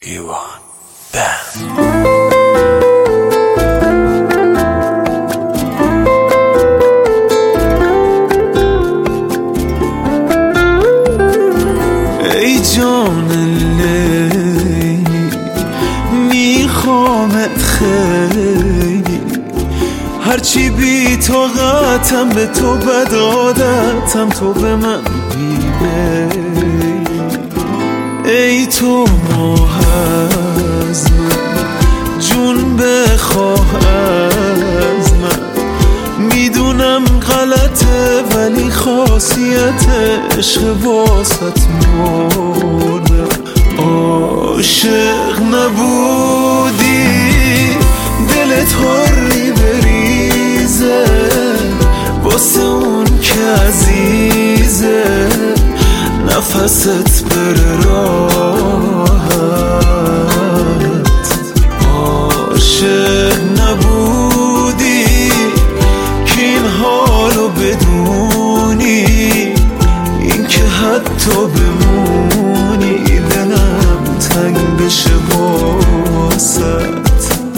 ایوان بند. ای جان لیلی میخوامت خیلی، هرچی بی طاقتم به تو بد عادتم، تو به من بی‌میلی. ای تو ماه از من، جون بخواه از من، میدونم غلطه ولی خاصیت عشق واسط مردم. عاشق نبودی دلت حری بریزه، واسه اون که عزیزه نفست بره راحت. عاشق نبودی که این حالو بدونی، این که حتی بمونی دلم تنگ بشه واسط.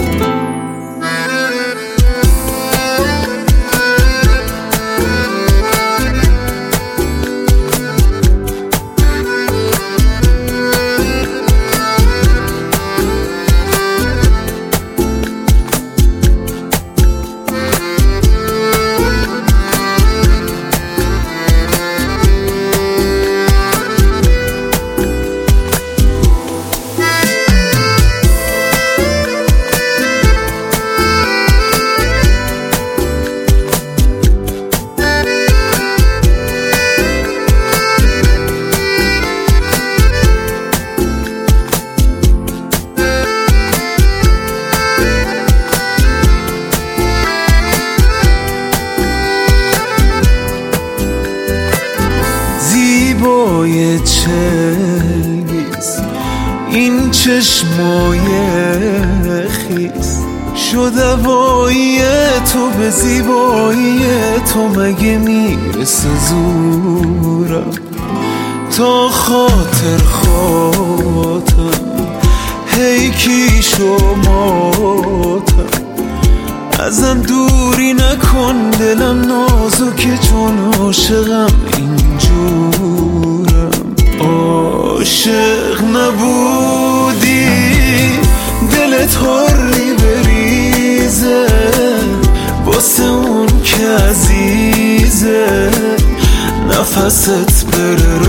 زیبای چلگیز این چشمای خیز، شد هوایی تو به زیبایی تو، مگه میرسه زورم تا خاطر خاطرم هی کی شماتم. ازم دوری نکن دلم نازکه چون عاشقم اینجورم. عاشق نبودی دلت حری بریزه، واسه اون که عزیزه نفست بره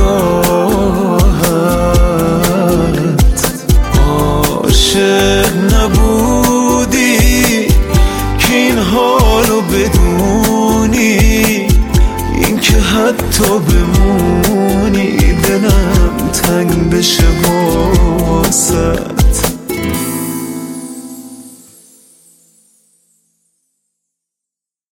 راحت. عاشق نبودی که این حالو بدونی، این که حتی بمونی دلم تنگ بشه واسط.